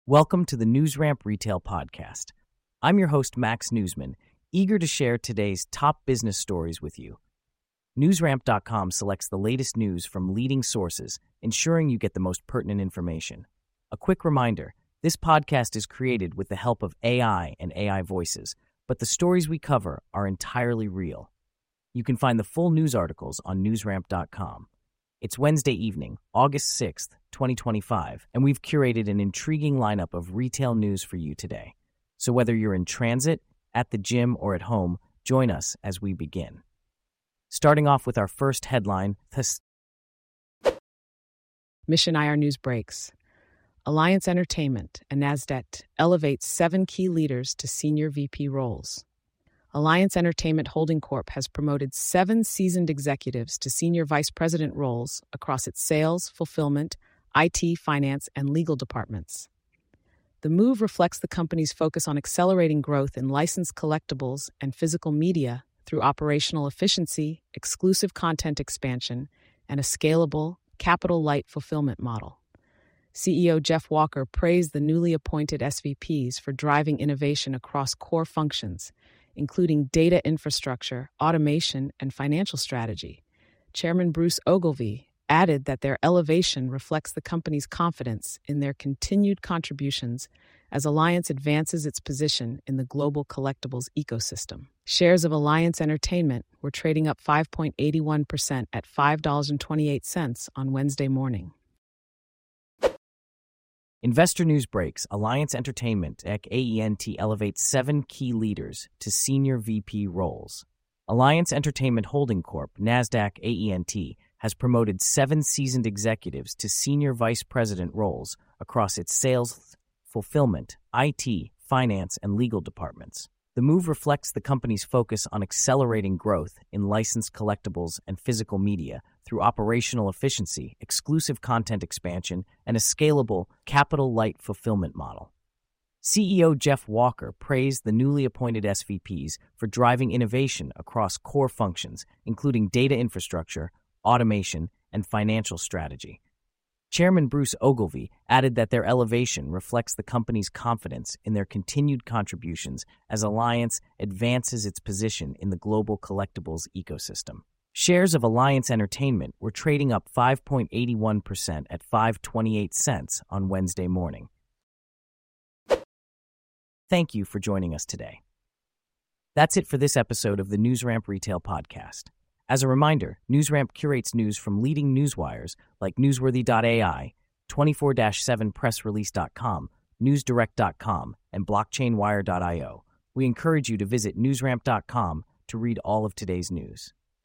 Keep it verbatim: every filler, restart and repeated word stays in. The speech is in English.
Welcome to the NewsRamp Retail Podcast. I'm your host, Max Newsman, eager to share today's top business stories with you. NewsRamp dot com selects the latest news from leading sources, ensuring you get the most pertinent information. A quick reminder, this podcast is created with the help of A I and A I voices, but the stories we cover are entirely real. You can find the full news articles on NewsRamp dot com. It's Wednesday evening, August sixth, twenty twenty-five, and we've curated an intriguing lineup of retail news for you today. So whether you're in transit, at the gym, or at home, join us as we begin. Starting off with our first headline, Th- Mission I R News breaks. Alliance Entertainment and NASDAQ elevates seven key leaders to senior V P roles. Alliance Entertainment Holding Corp has promoted seven seasoned executives to senior vice president roles across its sales, fulfillment, I T, finance, and legal departments. The move reflects the company's focus on accelerating growth in licensed collectibles and physical media through operational efficiency, exclusive content expansion, and a scalable, capital-light fulfillment model. C E O Jeff Walker praised the newly appointed S V Ps for driving innovation across core functions, including data infrastructure, automation, and financial strategy. Chairman Bruce Ogilvie added that their elevation reflects the company's confidence in their continued contributions as Alliance advances its position in the global collectibles ecosystem. Shares of Alliance Entertainment were trading up five point eight one percent at five dollars and twenty-eight cents on Wednesday morning. Investor news breaks. Alliance Entertainment, A E N T, elevates seven key leaders to senior V P roles. Alliance Entertainment Holding Corp, NASDAQ A E N T, has promoted seven seasoned executives to senior vice president roles across its sales, fulfillment, I T, finance, and legal departments. The move reflects the company's focus on accelerating growth in licensed collectibles and physical media through operational efficiency, exclusive content expansion, and a scalable, capital-light fulfillment model. C E O Jeff Walker praised the newly appointed S V Ps for driving innovation across core functions, including data infrastructure, automation, and financial strategy. Chairman Bruce Ogilvie added that their elevation reflects the company's confidence in their continued contributions as Alliance advances its position in the global collectibles ecosystem. Shares of Alliance Entertainment were trading up five point eight one percent at five dollars and twenty-eight cents on Wednesday morning. Thank you for joining us today. That's it for this episode of the NewsRamp Retail Podcast. As a reminder, NewsRamp curates news from leading newswires like Newsworthy dot A I, twenty-four seven press release dot com, newsdirect dot com, and blockchain wire dot io. We encourage you to visit newsramp dot com to read all of today's news.